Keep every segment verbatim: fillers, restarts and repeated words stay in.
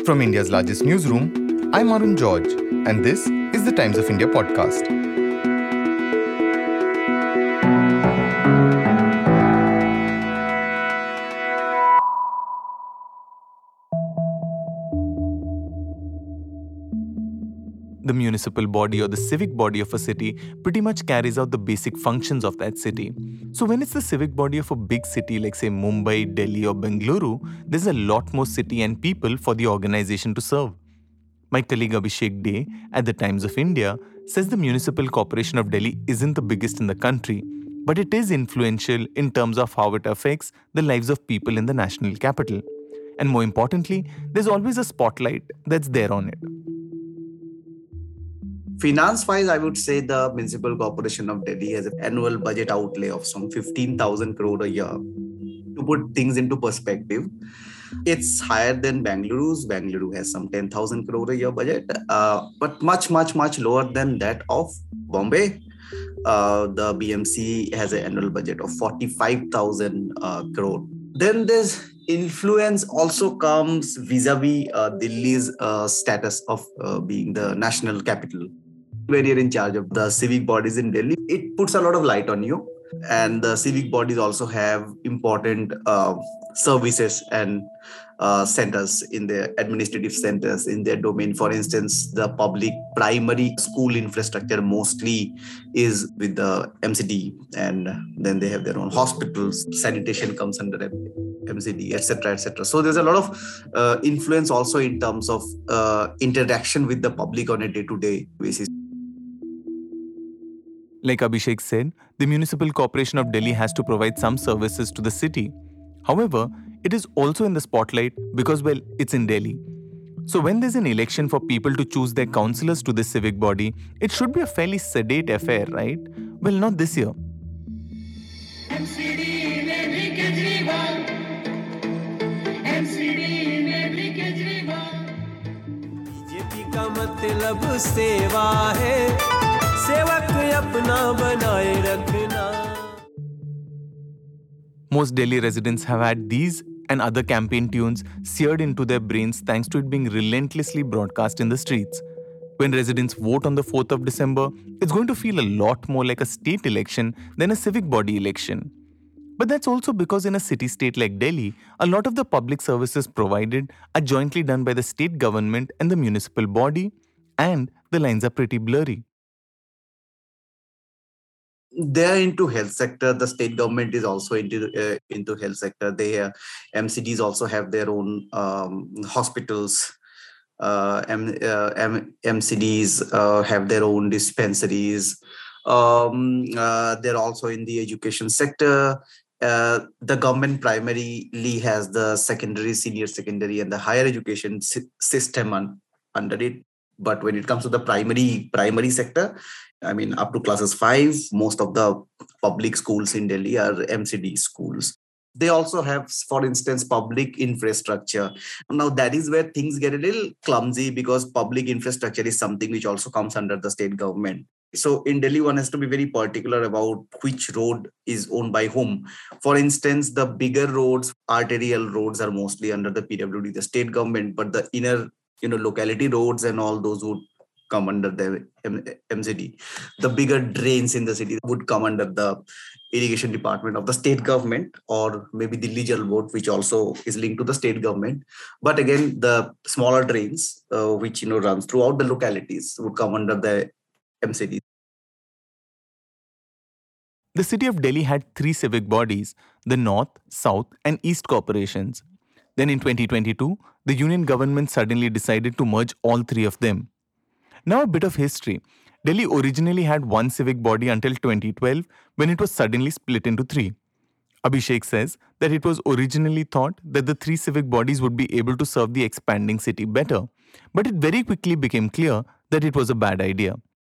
From India's largest newsroom, I'm Arun George, and this is the Times of India podcast. The municipal body or the civic body of a city pretty much carries out the basic functions of that city. So when it's the civic body of a big city like say Mumbai, Delhi or Bengaluru, there's a lot more city and people for the organization to serve. My colleague Abhishek Dey at the Times of India says the Municipal Corporation of Delhi isn't the biggest in the country, but it is influential in terms of how it affects the lives of people in the national capital. And more importantly, there's always a spotlight that's there on it. Finance-wise, I would say the Municipal Corporation of Delhi has an annual budget outlay of some fifteen thousand crore a year. To put things into perspective, it's higher than Bengaluru's. Bengaluru has some ten thousand crore a year budget, uh, but much, much, much lower than that of Bombay. Uh, the B M C has an annual budget of forty-five thousand uh, crore. Then there's influence also comes vis-a-vis uh, Delhi's uh, status of uh, being the national capital. When you're in charge of the civic bodies in Delhi, it puts a lot of light on you. And the civic bodies also have important uh, services and uh, centers in their administrative centers in their domain. For instance, the public primary school infrastructure mostly is with the M C D, and then they have their own hospitals. Sanitation comes under M C D, et cetera, et cetera. So there's a lot of uh, influence also in terms of uh, interaction with the public on a day-to-day basis. Like Abhishek said, the Municipal Corporation of Delhi has to provide some services to the city. However, it is also in the spotlight because, well, it's in Delhi. So when there's an election for people to choose their councillors to this civic body, it should be a fairly sedate affair, right? Well, not this year. M C D mein bhi Kejriwal. M C D mein bhi Kejriwal. B J P ka matlab seva hai. Most Delhi residents have had these and other campaign tunes seared into their brains thanks to it being relentlessly broadcast in the streets. When residents vote on the fourth of December, it's going to feel a lot more like a state election than a civic body election. But that's also because in a city-state like Delhi, a lot of the public services provided are jointly done by the state government and the municipal body, and the lines are pretty blurry. They're into health sector. The state government is also into uh, into health sector. They uh, M C Ds also have their own um, hospitals. Uh, M, uh, M, MCDs uh, have their own dispensaries. Um, uh, they're also in the education sector. Uh, the government primarily has the secondary, senior secondary, and the higher education si- system un- under it. But when it comes to the primary primary sector, I mean, up to classes five, most of the public schools in Delhi are M C D schools. They also have, for instance, public infrastructure. Now, that is where things get a little clumsy because public infrastructure is something which also comes under the state government. So in Delhi, one has to be very particular about which road is owned by whom. For instance, the bigger roads, arterial roads are mostly under the P W D, the state government, but the inner, you know, locality roads and all those would come under the M C D. The bigger drains in the city would come under the irrigation department of the state government, or maybe the Jal Board, which also is linked to the state government. But again, the smaller drains, uh, which you know runs throughout the localities, would come under the M C D. The city of Delhi had three civic bodies, the North, South and East corporations. Then in twenty twenty-two, the union government suddenly decided to merge all three of them. Now a bit of history. Delhi originally had one civic body until twenty twelve when it was suddenly split into three. Abhishek says that it was originally thought that the three civic bodies would be able to serve the expanding city better. But it very quickly became clear that it was a bad idea.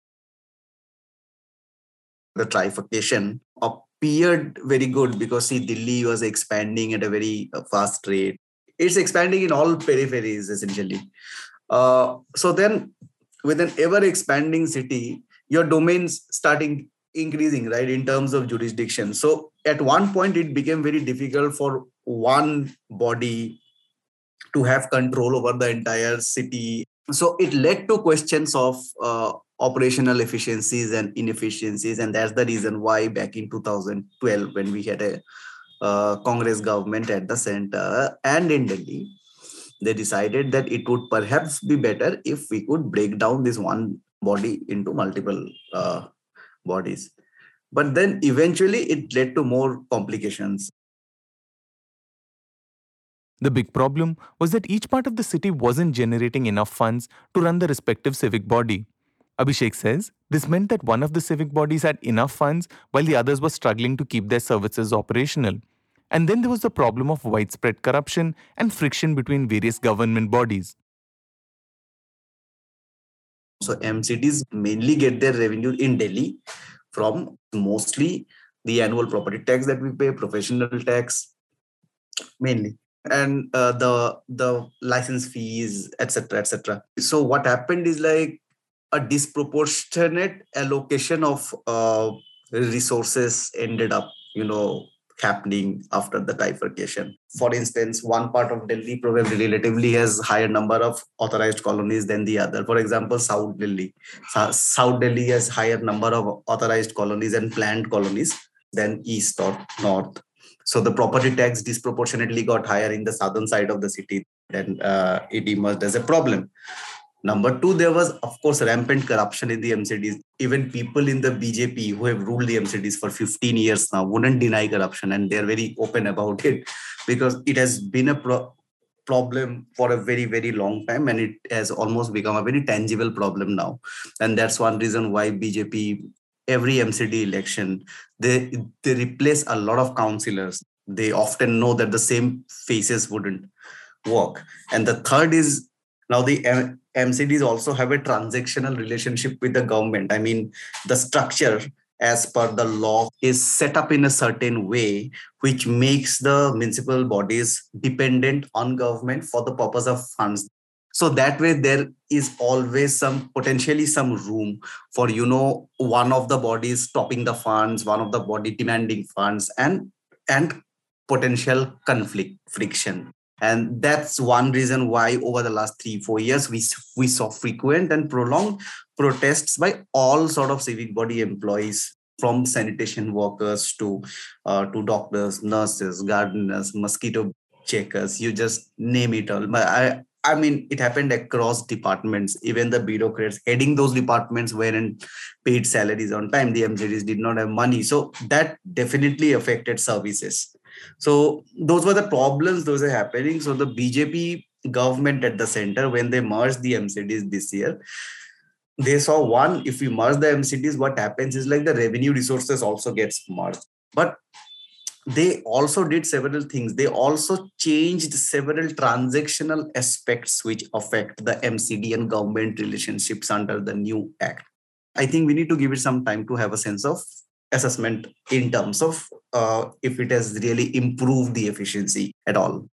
The trifurcation appeared very good because see, Delhi was expanding at a very fast rate. It's expanding in all peripheries essentially. Uh, so then with an ever-expanding city, your domains starting increasing, right, in terms of jurisdiction. So at one point, it became very difficult for one body to have control over the entire city. So it led to questions of uh, operational efficiencies and inefficiencies, and that's the reason why back in two thousand twelve, when we had a uh, Congress government at the center and in Delhi, they decided that it would perhaps be better if we could break down this one body into multiple uh, bodies. But then eventually it led to more complications. The big problem was that each part of the city wasn't generating enough funds to run the respective civic body. Abhishek says this meant that one of the civic bodies had enough funds while the others were struggling to keep their services operational. And then there was the problem of widespread corruption and friction between various government bodies. So M C Ds mainly get their revenue in Delhi from mostly the annual property tax that we pay, professional tax mainly, and uh, the the license fees, et cetera, et cetera. So what happened is like a disproportionate allocation of uh, resources ended up, you know, happening after the bifurcation. For instance, one part of Delhi probably relatively has higher number of authorized colonies than the other. For example, South Delhi. South Delhi has higher number of authorized colonies and planned colonies than East or North. So the property tax disproportionately got higher in the southern side of the city, and uh, it emerged as a problem. Number two, there was, of course, rampant corruption in the M C Ds. Even people in the B J P who have ruled the M C Ds for fifteen years now wouldn't deny corruption, and they're very open about it because it has been a pro- problem for a very, very long time, and it has almost become a very tangible problem now. And that's one reason why B J P, every M C D election, they, they replace a lot of councillors. They often know that the same faces wouldn't work. And the third is, now the M- MCDs also have a transactional relationship with the government. I mean, the structure as per the law is set up in a certain way, which makes the municipal bodies dependent on government for the purpose of funds. So that way there is always some potentially some room for, you know, one of the bodies stopping the funds, one of the body demanding funds, and and potential conflict, friction. And that's one reason why over the last three, four years, we, we saw frequent and prolonged protests by all sort of civic body employees, from sanitation workers to, uh, to doctors, nurses, gardeners, mosquito checkers, you just name it all. But I, I mean, it happened across departments. Even the bureaucrats heading those departments weren't paid salaries on time. The M C Ds did not have money. So that definitely affected services. So those were the problems, those are happening. So the B J P government at the center, when they merged the M C Ds this year, they saw one, if we merge the M C Ds, what happens is like the revenue resources also gets merged. But they also did several things. They also changed several transactional aspects which affect the M C D and government relationships under the new act. I think we need to give it some time to have a sense of assessment in terms of uh, if it has really improved the efficiency at all.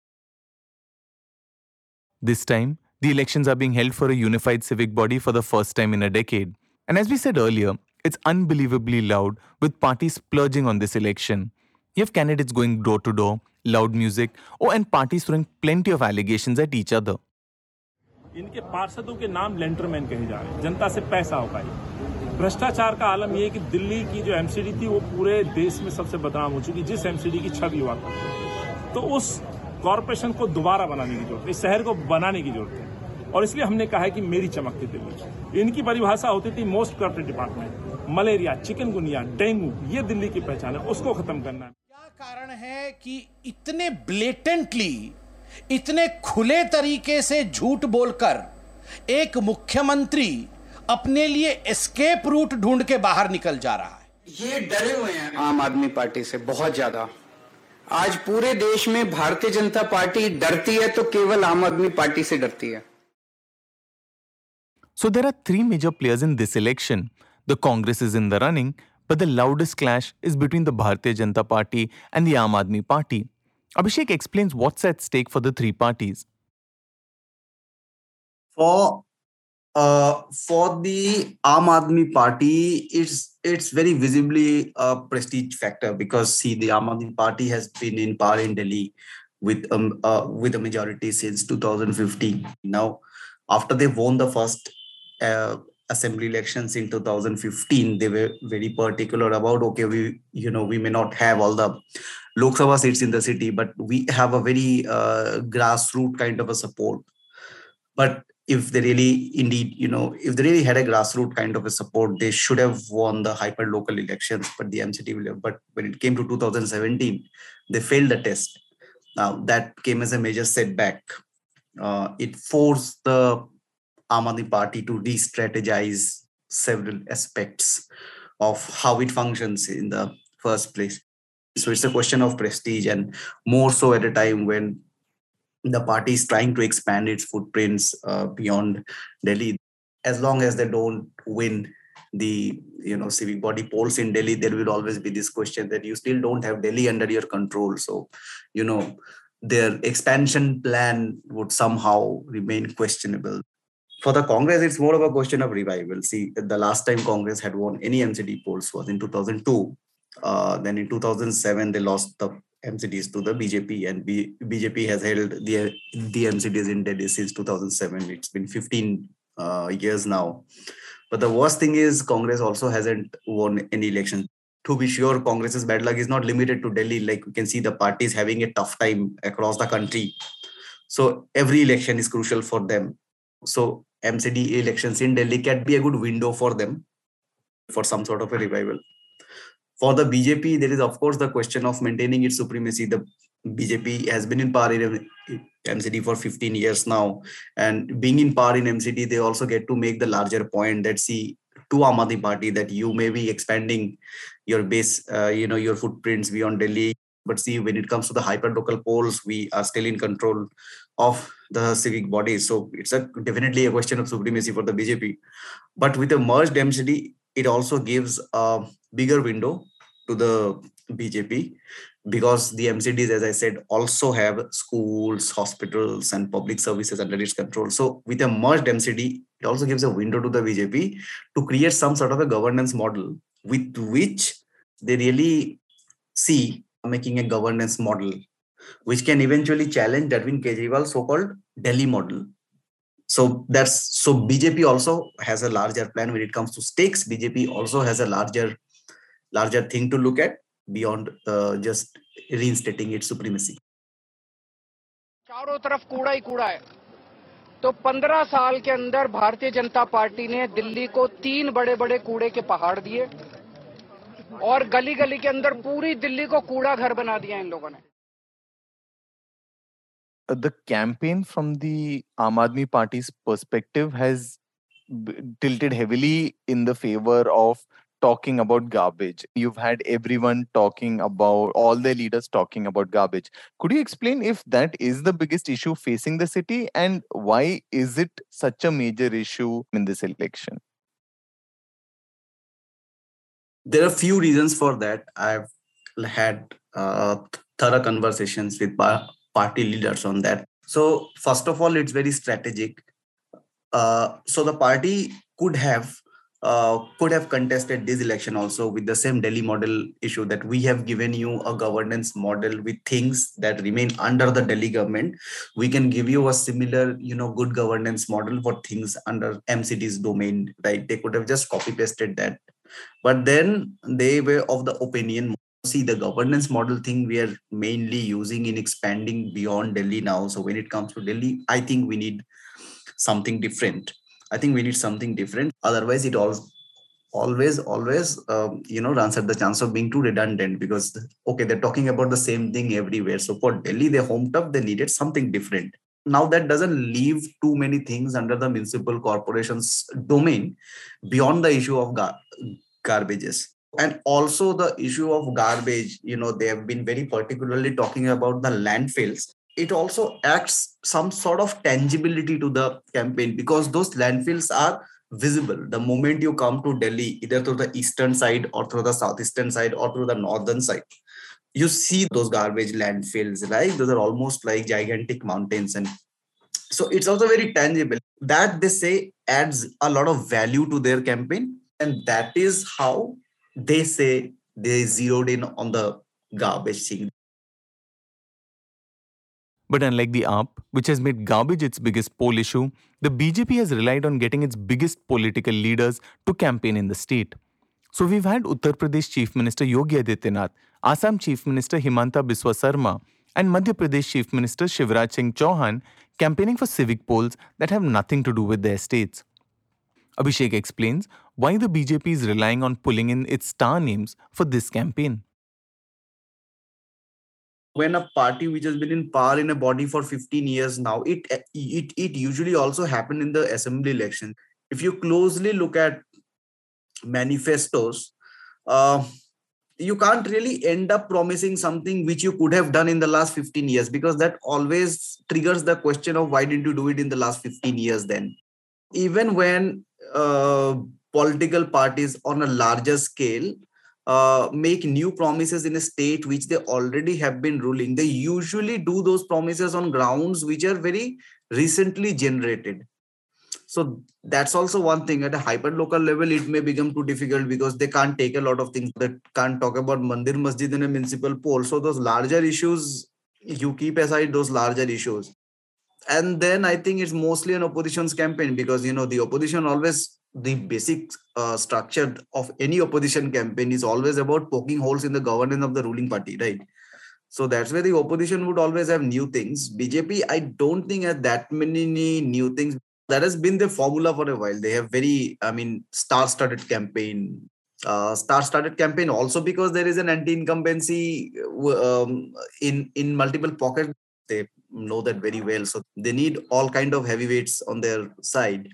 This time, the elections are being held for a unified civic body for the first time in a decade. And as we said earlier, it's unbelievably loud with parties splurging on this election. You have candidates going door to door, loud music, oh, and parties throwing plenty of allegations at each other. इनके पार्षदों के नाम लेंटरमैन कहे जा रहे हैं, जनता से पैसा हो पाई। भ्रष्टाचार का आलम ये कि दिल्ली की जो एमसीडी थी वो पूरे देश में सबसे बदनाम हो चुकी, जिस एमसीडी की छवि हुआ करती, तो उस कॉरपोरेशन को दोबारा बनाने की जरूरत है, इस शहर को बनाने की जरूरत है। और इसलिए हमने कहा है कि मेरी चमकती दिल्ली। इनकी परिभाषा होती थी most corrupted department, malaria, chikungunya, dengue, ये दिल्ली की पहचान है, उसको खत्म करना है। क्या कारण है कि इतने ब्लेटेंटली, इतने खुले तरीके से झूठ बोलकर एक मुख्यमंत्री अपने लिए एस्केप रूट ढूंढ के बाहर निकल जा रहा है? ये डरे हुए हैं आम आदमी पार्टी से बहुत ज्यादा। आज पूरे देश में भारतीय जनता पार्टी डरती है तो केवल आम आदमी पार्टी से डरती है। So there are three major players in this election. The Congress is in the running, but the loudest clash is between the Bharatiya Janata Party and the Aam Aadmi Party. Abhishek explains what's at stake for the three parties. For uh, for the Aam Aadmi Party, it's it's very visibly a prestige factor because see, the Aam Aadmi Party has been in power in Delhi with um uh, with a majority since two thousand fifteen. Now, after they won the first uh, assembly elections in two thousand fifteen, they were very particular about, okay, we you know we may not have all the Lok Sabha seats in the city, but we have a very uh, grassroots kind of a support. But if they really, indeed, you know, if they really had a grassroots kind of a support, they should have won the hyper local elections. But the M C T will have. But when it came to two thousand seventeen, they failed the test. Now that came as a major setback. Uh, it forced the Aam Aadmi Party to re-strategize several aspects of how it functions in the first place. So it's a question of prestige, and more so at a time when the party is trying to expand its footprints uh, beyond Delhi. As long as they don't win the you know civic body polls in Delhi, there will always be this question that you still don't have Delhi under your control. So, you know, their expansion plan would somehow remain questionable. For the Congress, it's more of a question of revival. See, the last time Congress had won any M C D polls was in two thousand two. Uh, then in two thousand seven, they lost the M C Ds to the B J P, and B- BJP has held the, the M C Ds in Delhi since two thousand seven. It's been fifteen uh, years now. But the worst thing is Congress also hasn't won any election. To be sure, Congress's bad luck is not limited to Delhi. Like we can see, the party is having a tough time across the country. So every election is crucial for them. So M C D elections in Delhi can be a good window for them for some sort of a revival. For the B J P, there is, of course, the question of maintaining its supremacy. The B J P has been in power in M C D for fifteen years now. And being in power in M C D, they also get to make the larger point that, see, to Aam Aadmi Party, that you may be expanding your base, uh, you know, your footprints beyond Delhi. But see, when it comes to the hyper-local polls, we are still in control of the civic bodies. So it's a, definitely a question of supremacy for the B J P. But with a merged M C D, it also gives a bigger window to the B J P, because the M C Ds, as I said, also have schools, hospitals, and public services under its control. So with a merged M C D, it also gives a window to the B J P to create some sort of a governance model with which they really see making a governance model which can eventually challenge Arvind Kejriwal's so-called Delhi model. So that's so B J P also has a larger plan when it comes to stakes. B J P also has a larger larger thing to look at beyond uh, just reinstating its supremacy. चारों तरफ कूड़ा ही कूड़ा है। तो पंद्रह साल के अंदर भारतीय जनता पार्टी ने दिल्ली को तीन बड़े बड़े कूड़े के पहाड़ दिए और गली गली के अंदर पूरी दिल्ली को कूड़ा घर बना दिया इन लोगों ने। The campaign from the Aam Aadmi Party's perspective has b- tilted heavily in the favor of talking about garbage. You've had everyone talking about, all the leaders talking about garbage. Could you explain if that is the biggest issue facing the city, and why is it such a major issue in this election? There are few reasons for that. I've had uh, thorough conversations with par- party leaders on that. So first of all, it's very strategic. Uh, so the party could have uh, could have contested this election also with the same Delhi model issue, that we have given you a governance model with things that remain under the Delhi government. We can give you a similar, you know, good governance model for things under M C D's domain, right? They could have just copy pasted that. But then they were of the opinion, see, the governance model thing we are mainly using in expanding beyond Delhi now. So when it comes to Delhi, I think we need something different. I think we need something different. Otherwise, it all always, always, um, you know, runs at the chance of being too redundant, because, okay, they're talking about the same thing everywhere. So for Delhi, they homed up, they needed something different. Now that doesn't leave too many things under the municipal corporation's domain beyond the issue of gar- garbages. And also the issue of garbage, you know, they have been very particularly talking about the landfills. It also adds some sort of tangibility to the campaign, because those landfills are visible the moment you come to Delhi, either through the eastern side or through the southeastern side or through the northern side. You see those garbage landfills, right? Those are almost like gigantic mountains. And so it's also very tangible. That, they say, adds a lot of value to their campaign. And that is how they say they zeroed in on the garbage thing. But unlike the A P, which has made garbage its biggest poll issue, the B J P has relied on getting its biggest political leaders to campaign in the state. So we've had Uttar Pradesh Chief Minister Yogi Adityanath, Assam Chief Minister Himanta Biswa Sarma, and Madhya Pradesh Chief Minister Shivraj Singh Chauhan campaigning for civic polls that have nothing to do with their states. Abhishek explains why the B J P is relying on pulling in its star names for this campaign. When a party which has been in power in a body for fifteen years now, it it it usually also happened in the assembly election. If you closely look at manifestos, uh, you can't really end up promising something which you could have done in the last fifteen years, because that always triggers the question of why didn't you do it in the last fifteen years then? Even when uh, political parties on a larger scale uh, make new promises in a state which they already have been ruling, they usually do those promises on grounds which are very recently generated. So that's also one thing. At a hyper-local level, it may become too difficult because they can't take a lot of things. They can't talk about Mandir Masjid in a municipal poll. So those larger issues, you keep aside those larger issues. And then I think it's mostly an opposition's campaign, because, you know, the opposition always, the basic uh, structure of any opposition campaign is always about poking holes in the governance of the ruling party, right? So that's where the opposition would always have new things. B J P, I don't think has that many new things. That has been the formula for a while. They have very, I mean, star-studded campaign. Uh, star-studded campaign also because there is an anti-incumbency um, in, in multiple pockets. They know that very well. So they need all kind of heavyweights on their side.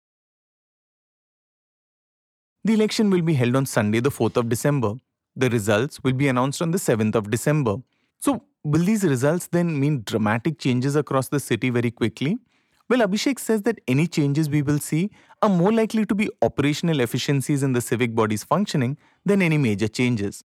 The election will be held on Sunday, the fourth of December. The results will be announced on the seventh of December. So will these results then mean dramatic changes across the city very quickly? Well, Abhishek says that any changes we will see are more likely to be operational efficiencies in the civic body's functioning than any major changes.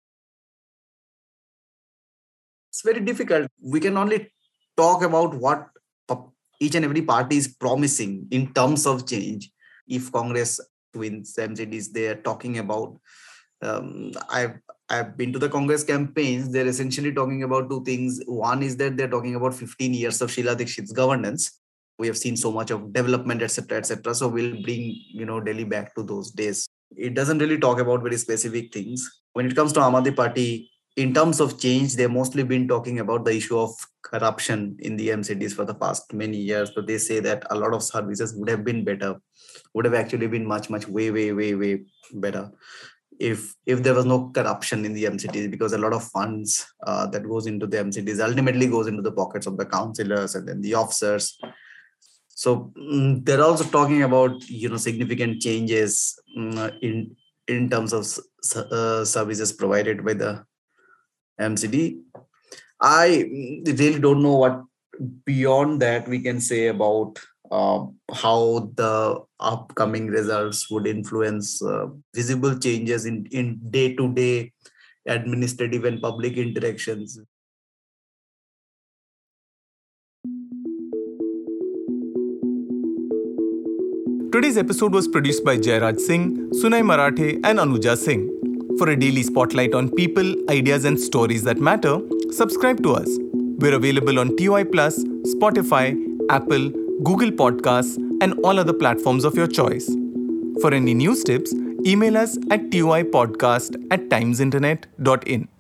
It's very difficult. We can only talk about what each and every party is promising in terms of change. If Congress wins M C Ds, they are talking about, um, I've, I've been to the Congress campaigns, they're essentially talking about two things. One is that they're talking about fifteen years of Sheila Dikshit's governance. We have seen so much of development, et cetera, et cetera. So we'll bring, you know, Delhi back to those days. It doesn't really talk about very specific things. When it comes to Aam Aadmi Party, in terms of change, they've mostly been talking about the issue of corruption in the M C Ds for the past many years. But they say that a lot of services would have been better, would have actually been much, much way, way, way, way better if if there was no corruption in the M C Ds, because a lot of funds uh, that goes into the M C Ds ultimately goes into the pockets of the councillors and then the officers. So um, they're also talking about, you know, significant changes um, in in terms of uh, services provided by the M C D. I really don't know what beyond that we can say about uh, how the upcoming results would influence uh, visible changes in, in day-to-day administrative and public interactions. Today's episode was produced by Jairaj Singh, Sunay Marathe and Anuja Singh. For a daily spotlight on people, ideas and stories that matter, subscribe to us. We're available on T O I Plus, Spotify, Apple, Google Podcasts and all other platforms of your choice. For any news tips, email us at toipodcast at timesinternet dot in.